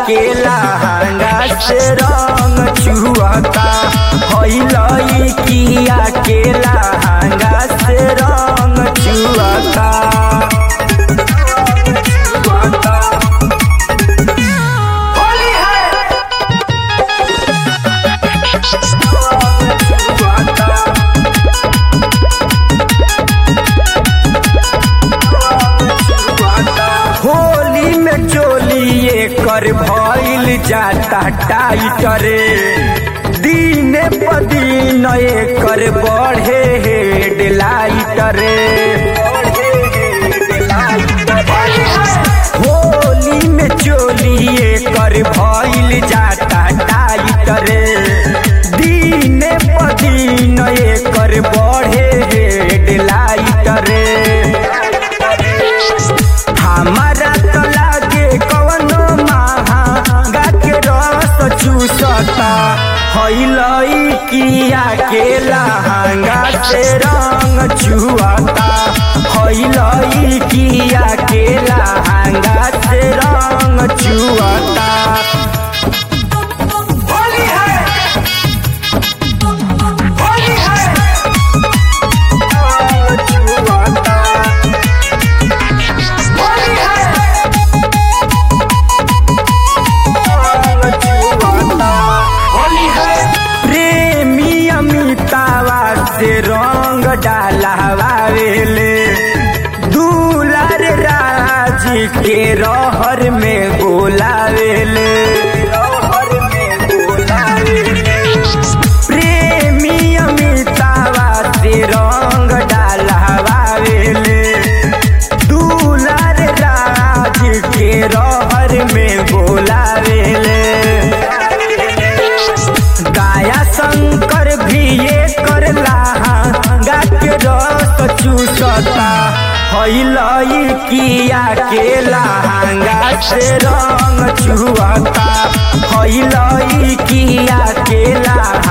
के लहंगा से रंग छुअता हई किया के लहंगा से रंग छुअता। होली में चोलिए कर भइल जाता टाइट रे, दिन प दिन कर बढ़े हेडलाइट रे। होली में चोलिए कर भइल जाता टाइट रे, दिन प दिन कर बढ़े हेडलाइट रे। हमारा तो लागे कवनो महंगा के रस चूसता हई किया के लहंगा से रंग छुअता हई किया के लहंगा से रंग छुअता। से रंग डालावेले दुलार राज के रहर में बोलावेले। प्रेमी अमितावा से रंग डालावेले दुलार राज के रहर में बोलावेले। गाया शंकर भी ये करला गा के रस चूसता हई किया के लहंगा से रंग छुअता हई किया के लहंगा